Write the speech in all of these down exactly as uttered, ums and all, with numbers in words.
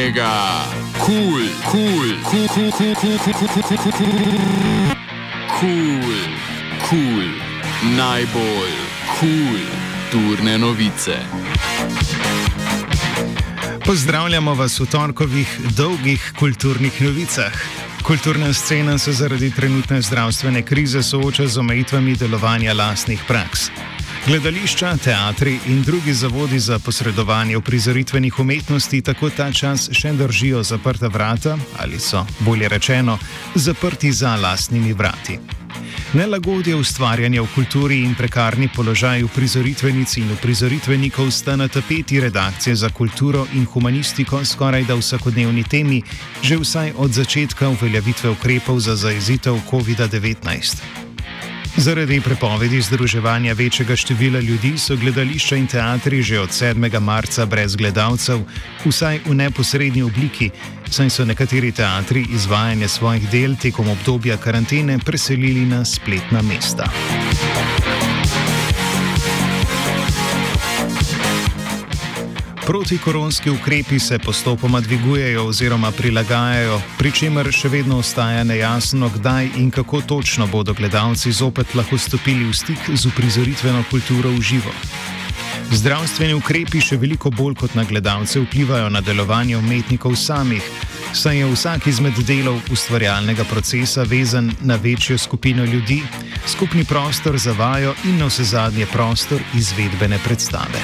mega, kul, kul, kul, kul, kul, kul, kul, kul, kul, kul, kul, najbolj kul turne novice. Pozdravljamo vas v torkovih dolgih kulturnih novicah. Kulturna scena se zaradi trenutne zdravstvene krize sooča z omejitvami delovanja lastnih praks. Gledališča, teatri in drugi zavodi za posredovanje uprizoritvenih umetnosti tako ta čas še držijo zaprta vrata ali so, bolje rečeno, zaprti za lastnimi vrati. Nelagodje ustvarjanja v kulturi in prekarni položaj uprizoritvenic in uprizoritvenikov sta na tapeti redakcije za kulturo in humanistiko skoraj da vsakodnevni temi, že vsaj od začetka uveljavitve ukrepov za zajezitev kovida devetnajst. Zaradi prepovedi združevanja večjega števila ljudi so gledališča in teatri že od sedmega marca brez gledalcev, vsaj v neposrednji obliki, saj so nekateri teatri izvajanje svojih del tekom obdobja karantene preselili na spletna mesta. Protikoronski ukrepi se postopoma dvigujejo oziroma prilagajajo, pri čemer še vedno ostaja nejasno, kdaj in kako točno bodo gledalci zopet lahko stopili v stik z uprizoritveno kulturo v živo. Zdravstveni ukrepi še veliko bolj kot na gledalce vplivajo na delovanje umetnikov samih, saj je vsak izmed delov ustvarjalnega procesa vezan na večjo skupino ljudi, skupni prostor za vajo in navsezadnje prostor izvedbene predstave.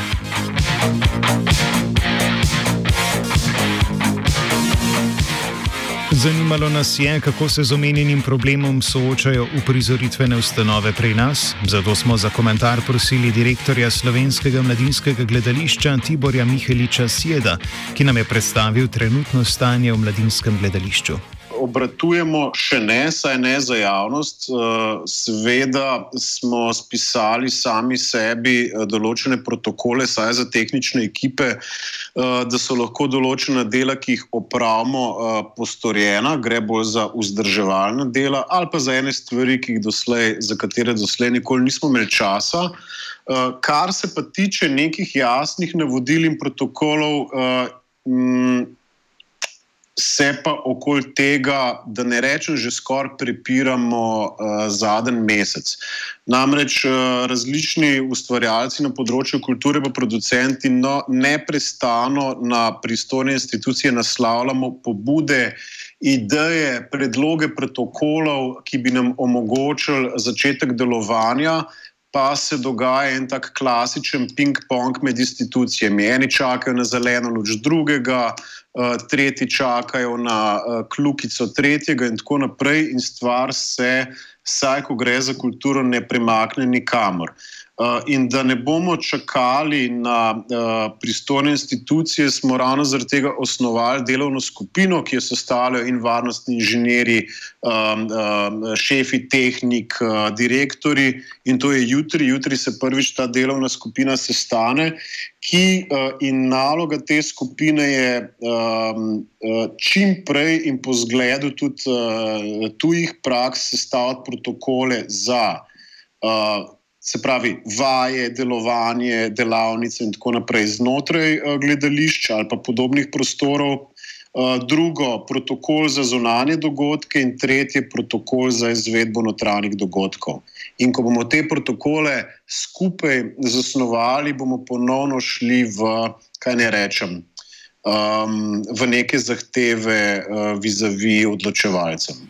Zanimalo nas je, kako se z omenjenim problemom soočajo uprizoritvene ustanove pri nas, zato smo za komentar prosili direktorja Slovenskega mladinskega gledališča Tiborja Miheliča Sjeda, ki nam je predstavil trenutno stanje v mladinskem gledališču. Obratujemo še ne, saj ne za javnost. Seveda smo spisali sami sebi določene protokole, saj za tehnične ekipe, da so lahko določena dela, ki jih opravimo, postorjena, gre bolj za vzdrževalna dela ali pa za ene stvari, ki jih doslej, za katere doslej nikoli nismo imeli časa. Kar se pa tiče nekih jasnih navodil in protokolov, se pa okoli tega, da ne rečem, že skoraj prepiramo uh, zadnji mesec. Namreč uh, različni ustvarjalci na področju kulture pa producenti no, neprestano na pristojne institucije naslavljamo pobude, ideje, predloge protokolov, ki bi nam omogočili začetek delovanja, pa se dogaja en tak klasičen ping-pong med institucijami. Eni čakajo na zeleno luč drugega, tretji čakajo na kljukico tretjega in tako naprej in stvar se, saj ko gre za kulturo, ne premakne nikamor. In da ne bomo čakali na pristojne institucije, smo ravno zaradi tega osnovali delovno skupino, ki jo sestavljajo in varnostni inženirji, šefi tehnik, direktorji, in to je jutri. Jutri se prvič ta delovna skupina sestane, ki in naloga te skupine je čim prej in po zgledu tudi tujih praks sestaviti protokole za se pravi vaje, delovanje, delavnice in tako naprej znotraj gledališča ali pa podobnih prostorov. Drugo, protokol za zunanje dogodke in tretje, protokol za izvedbo notranjih dogodkov. In ko bomo te protokole skupaj zasnovali, bomo ponovno šli v, kaj ne rečem, um, v neke zahteve uh, vizavi odločevalcem.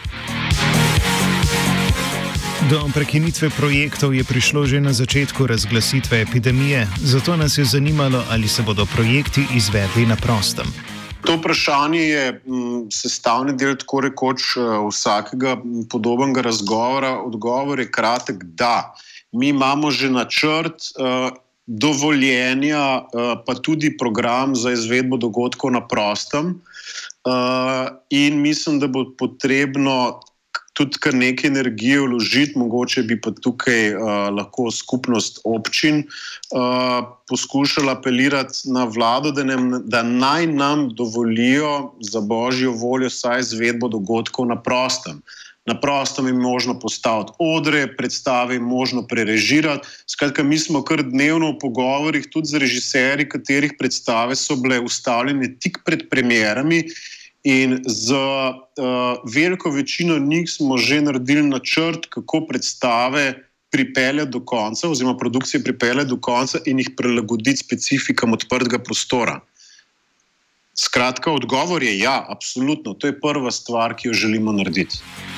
Do prekinitve projektov je prišlo že na začetku razglasitve epidemije, zato nas je zanimalo, ali se bodo projekti izvedli na prostem. To vprašanje je m, sestavni del tako rekoč vsakega podobnega razgovora. Odgovor je kratek, da. Mi imamo že načrt uh, dovoljenja, uh, pa tudi program za izvedbo dogodkov na prostem uh, in mislim, da bo potrebno tudi kar nekaj energije vložiti, mogoče bi pa tukaj uh, lahko skupnost občin uh, poskušala apelirati na vlado, da, ne, da naj nam dovolijo za božjo voljo saj izvedbo dogodkov na prostem. Na prostem je možno postaviti odre, predstave je možno prerežirati. Skratka, mi smo kar dnevno v pogovorih tudi z režiserji, katerih predstave so bile ustavljene tik pred premierami, in z uh, veliko večino njih smo že naredili načrt, kako predstave pripeljati do konca, oziroma produkcije pripeljati do konca in jih prilagoditi specifikam odprtega prostora. Skratka, odgovor je ja, absolutno. To je prva stvar, ki jo želimo narediti.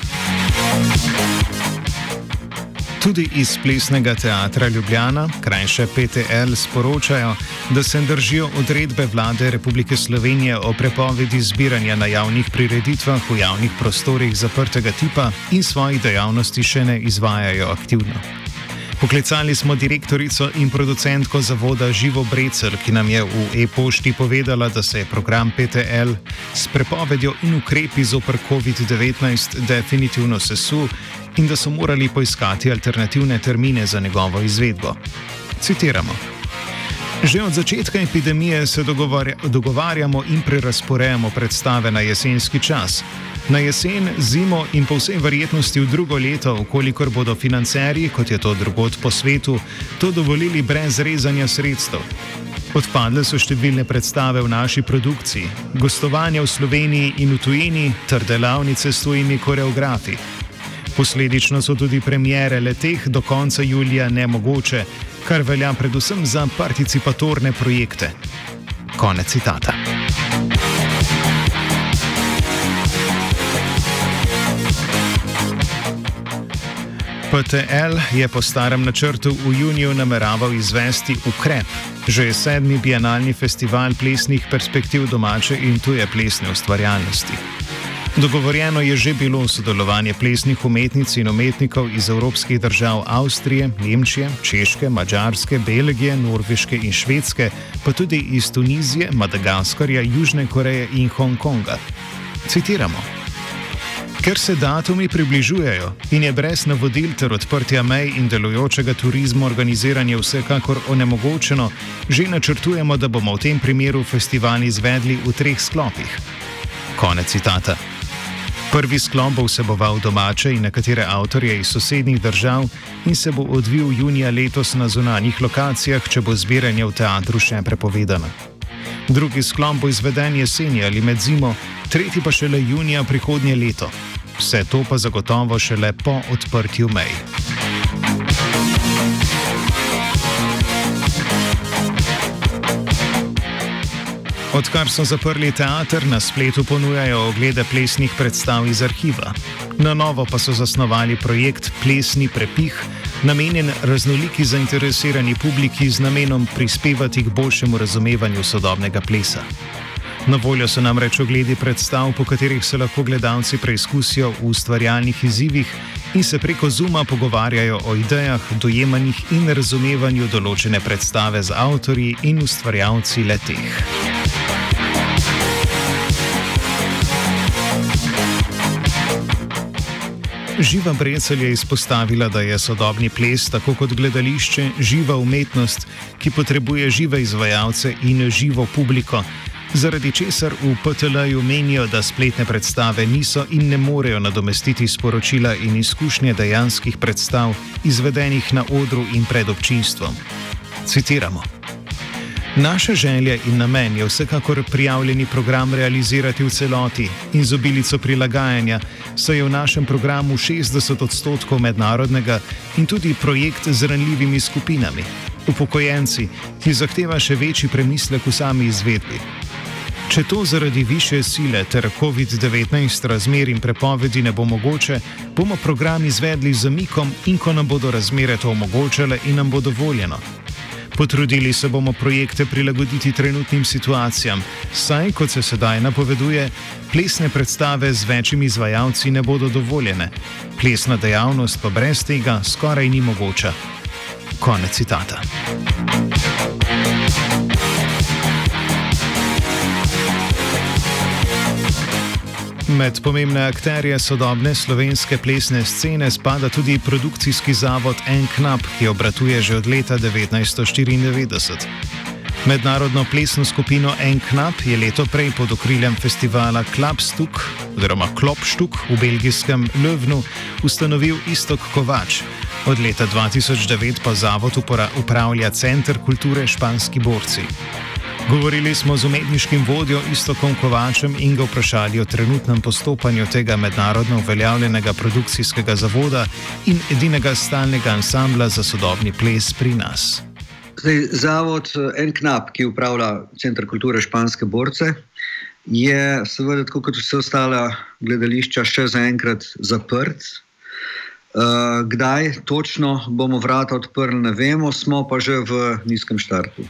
Tudi iz Plesnega teatra Ljubljana, krajše P T L, sporočajo, da se držijo odredbe Vlade Republike Slovenije o prepovedi zbiranja na javnih prireditvah v javnih prostorih zaprtega tipa in svojih dejavnosti še ne izvajajo aktivno. Poklicali smo direktorico in producentko zavoda Živo Brecelj, ki nam je v e-pošti povedala, da se je program P T L s prepovedjo in ukrepi zoper covid devetnajst definitivno sesul in da so morali poiskati alternativne termine za njegovo izvedbo. Citiramo. Že od začetka epidemije se dogovarja, dogovarjamo in prerasporejamo predstave na jesenski čas. Na jesen, zimo in po vsej verjetnosti v drugo leto, ukolikor bodo financerji, kot je to drugod po svetu, to dovolili brez rezanja sredstev. Odpadle so številne predstave v naši produkciji, gostovanja v Sloveniji in v tujini ter delavnice s tujimi koreografi. Posledično so tudi premiere le-teh do konca julija nemogoče, kar velja predvsem za participatorne projekte. Konec citata. P T L je po starem načrtu v juniju nameraval izvesti Ukrep, že je sedmi bienalni festival plesnih perspektiv domače in tuje plesne ustvarjalnosti. Dogovorjeno je že bilo sodelovanje plesnih umetnic in umetnikov iz evropskih držav Avstrije, Nemčije, Češke, Madžarske, Belgije, Norveške in Švedske, pa tudi iz Tunizije, Madagaskarja, Južne Koreje in Hongkonga. Citiramo. Ker se datumi približujejo in je brez navodil ter odprtja mej in delujočega turizma organiziranje vsekakor onemogočeno, že načrtujemo, da bomo v tem primeru festival izvedli v treh sklopih. Konec citata. Prvi sklop bo vseboval domače in nekatere avtorje iz sosednjih držav in se bo odvil junija letos na zunanjih lokacijah, če bo zbiranje v teatru še prepovedano. Drugi sklop bo izveden jeseni ali med zimo, tretji pa šele junija prihodnje leto. Vse to pa zagotovo šele po odprtju mej. Odkar so zaprli teater, na spletu ponujajo oglede plesnih predstav iz arhiva. Na novo pa so zasnovali projekt Plesni prepih, namenjen raznoliki zainteresirani publiki z namenom prispevati k boljšemu razumevanju sodobnega plesa. Na voljo so namreč ogledi predstav, po katerih se lahko gledalci preizkusijo v ustvarjalnih izzivih in se preko Zooma pogovarjajo o idejah, dojemanjih in razumevanju določene predstave z avtorji in ustvarjalci le-teh. Živa Brecelj je izpostavila, da je sodobni ples, tako kot gledališče, živa umetnost, ki potrebuje žive izvajalce in živo publiko, zaradi česar v P T L-ju menijo, da spletne predstave niso in ne morejo nadomestiti sporočila in izkušnje dejanskih predstav, izvedenih na odru in pred občinstvom. Citiramo. Naša želja in namen je vsekakor prijavljeni program realizirati v celoti in z obilico prilagajanja, saj je v našem programu šestdeset odstotkov mednarodnega in tudi projekt z ranljivimi skupinami, upokojenci, ki zahteva še večji premislek v sami izvedbi. Če to zaradi višje sile ter covid devetnajst razmer in prepovedi ne bo mogoče, bomo program izvedli z zamikom in ko nam bodo razmere to omogočale in nam bo dovoljeno. Potrudili se bomo projekte prilagoditi trenutnim situacijam, saj, kot se sedaj napoveduje, plesne predstave z večjimi izvajalci ne bodo dovoljene. Plesna dejavnost pa brez tega skoraj ni mogoča. Konec citata. Med pomembne akterje sodobne slovenske plesne scene spada tudi produkcijski zavod En knap, ki obratuje že od leta devetnajststo štiriindevetdeset. Mednarodno plesno skupino En Knap je leto prej pod okriljem festivala Klapstuk oziroma Klopštuk v belgijskem Lövnu ustanovil Iztok Kovač. Od leta dva tisoč devet pa zavod upravlja Center kulture Španski borci. Govorili smo z umetniškim vodjo Istokom Kovačem in ga vprašali o trenutnem postopanju tega mednarodno uveljavljenega produkcijskega zavoda in edinega stalnega ansambla za sodobni ples pri nas. Zdaj, zavod En Knap, ki upravlja Center kulture Španske borce, je seveda, tako kot vse ostala gledališča, še zaenkrat zaprt. Uh, kdaj točno bomo vrata odprli, ne vemo, smo pa že v nizkem štartu.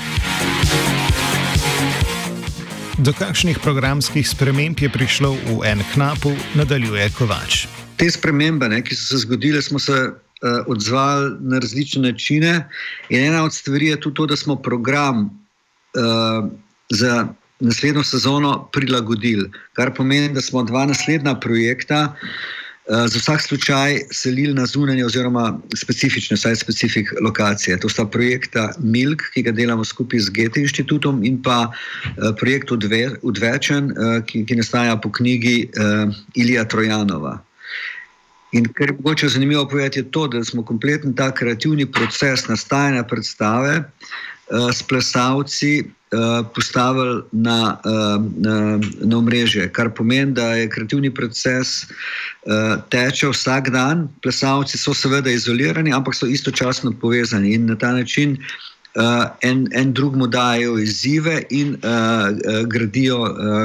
Do kakšnih programskih sprememb je prišlo v En Knapu, nadaljuje Kovač. Te spremembe, ne, ki so se zgodile, smo se uh, odzvali na različne načine in ena od stvari je tudi to, da smo program uh, za naslednjo sezono prilagodili, kar pomeni, da smo dva naslednja projekta za vsak slučaj selili na zunanje oziroma specifične, saj specifik lokacije. To sta projekta Milk, ki ga delamo skupaj z Goethe inštitutom, in pa projekt Odvečen, ki, ki nastaja po knjigi Ilija Trojanova. In kar je mogoče zanimivo povedati, je to, da smo kompleten ta kreativni proces nastajanja predstave s plesalci postavili na, na, na omrežje, kar pomeni, da je kreativni proces teče vsak dan. Plesalci so seveda izolirani, ampak so istočasno povezani in na ta način en, en drugmu dajo izzive in gradijo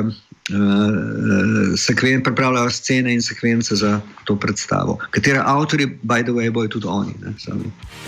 sekven, pripravljajo scene in sekvence za to predstavo, katere avtorji, by the way, bojo tudi oni, ne, sami.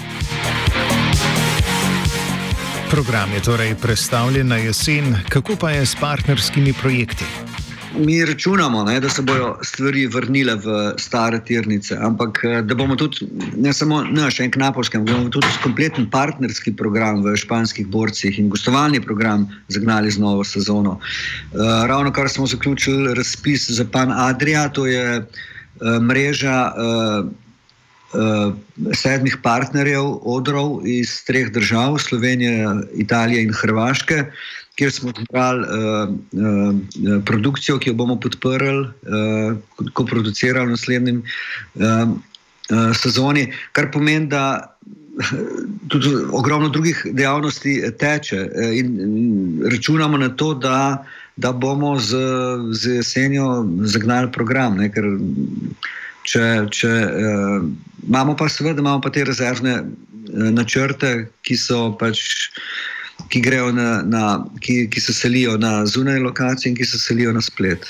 Program je torej prestavljen na jesen, kako pa je s partnerskimi projekti? Mi računamo, ne, da se bojo stvari vrnile v stare tirnice, ampak da bomo tudi, ne samo naš En Knapovski, ampak bomo tudi kompleten partnerski program v Španskih borcih in gostovalni program zagnali z novo sezono. Uh, ravno kar smo zaključili razpis za Pan Adria, to je uh, mreža uh, Uh, sedmih partnerjev, odrov iz treh držav, Slovenije, Italije in Hrvaške, kjer smo zbrali uh, uh, produkcijo, ki jo bomo podprli, uh, ko producirali v naslednjem uh, uh, sezoni, kar pomeni, da tudi ogromno drugih dejavnosti teče in, in računamo na to, da, da bomo z, z jesenjo zagnali program, ne, ker Če, če, uh, imamo pa seveda imamo pa te rezervne uh, načrte, ki so pač, ki grejo na, na ki, ki se selijo na zunanje lokacije in ki se selijo na splet.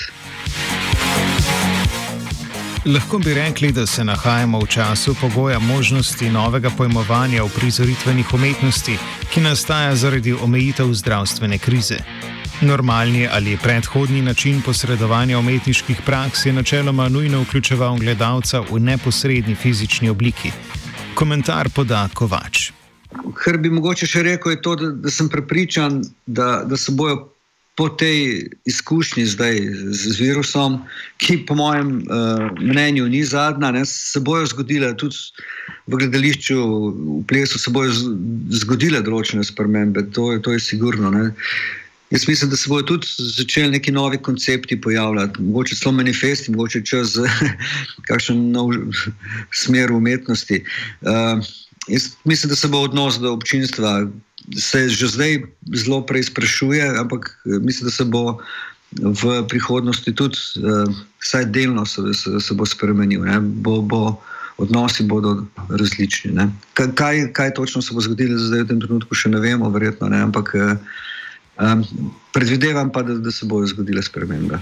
Lahko bi rekli, da se nahajamo v času pogoja možnosti novega pojmovanja uprizoritvenih umetnosti, ki nastaja zaradi omejitev zdravstvene krize. Normalni ali predhodni način posredovanja umetniških praks je načeloma nujno vključeval gledalca v neposredni fizični obliki. Komentar poda Kovač. Kar bi mogoče še rekel, je to, da, da sem prepričan, da, da se bojo po tej izkušnji zdaj z, z virusom, ki po mojem uh, mnenju ni zadnja, ne, se bojo zgodile tudi v gledališču, v plesu se bojo zgodile določene spremembe, to, to je sigurno, ne. Jaz mislim, da se bojo tudi začeli neki novi koncepti pojavljati, mogoče celo manifesti, mogoče čez kakšen nov smer umetnosti. Uh, jaz mislim, da se bo odnos do občinstva se že zdaj zelo preizprašuje, ampak mislim, da se bo v prihodnosti tudi uh, vsaj delno se, se, se bo spremenil. Ne? Bo, bo, odnosi bodo različni. Ne? Kaj, kaj točno se bo zgodilo zdaj v tem trenutku, še ne vemo, verjetno, ne? Ampak uh, Um, predvidevam pa, da, da se bojo zgodile spremembe.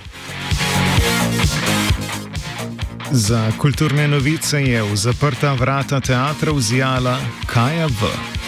Za kulturne novice je v zaprta vrata teatra vzjala Kaja V.